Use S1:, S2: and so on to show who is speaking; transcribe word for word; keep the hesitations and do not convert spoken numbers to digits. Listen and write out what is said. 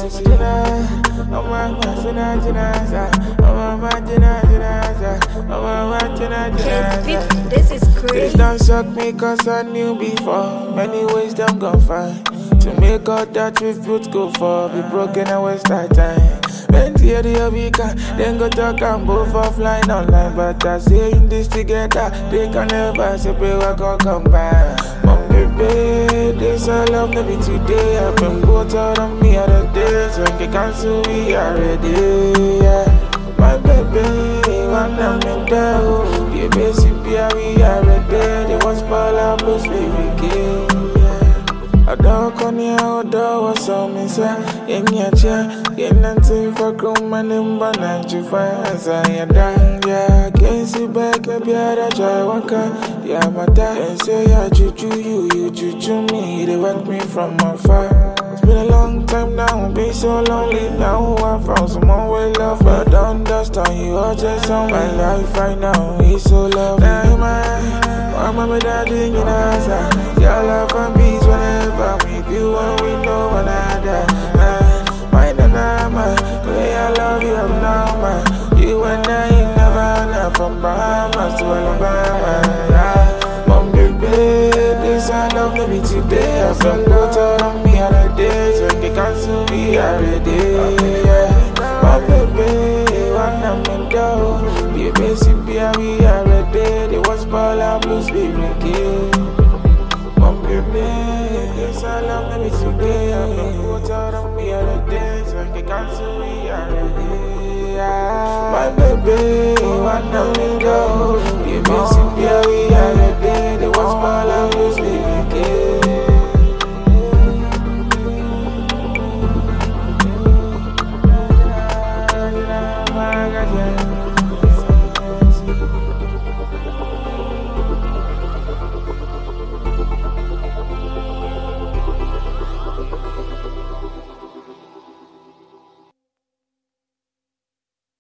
S1: This is crazy.
S2: This don't shock me cause I knew before. Many ways them gon' find to make all that we've built go for. Be broken and waste our time. Plenty of the weekend, then go talk and both offline online. But I say in this together, they can never separate what can come back. Mom, baby, this I love maybe today. I've been both out on me other days. When they cancel, we are ready. Yeah. My baby, one of them down. Yeah, basically, we are ready. They want spoil our blues, baby, I don't come here, I don't want some inside. In your chair, get nothing for come and in banana to find as I am done. Yeah, can't see back up here, I try one car. Yeah, my dad, and say, I juju you, you juju me. They want me from afar. It's been a long time now, been so lonely now. I found someone with love, but I don't understand you are just on my life right now. It's so lovely. Now, man. I'm a daddy in answer. Your love and peace whenever we do and we know one another. My nana, the way I love you, I'm now, man. You and I ain't never enough from Bahamas to Alabama. Mom, baby, this I love me today. I've been both out on me other days. When they cancel, we are ready. My baby, one of them down. Be a basic beer, we are ready. They want spoil our blues, we reggae. Mom, baby, this I love me today. I've been put out on me other days. When they cancel, we are ready. My baby, one of them down. Be a basic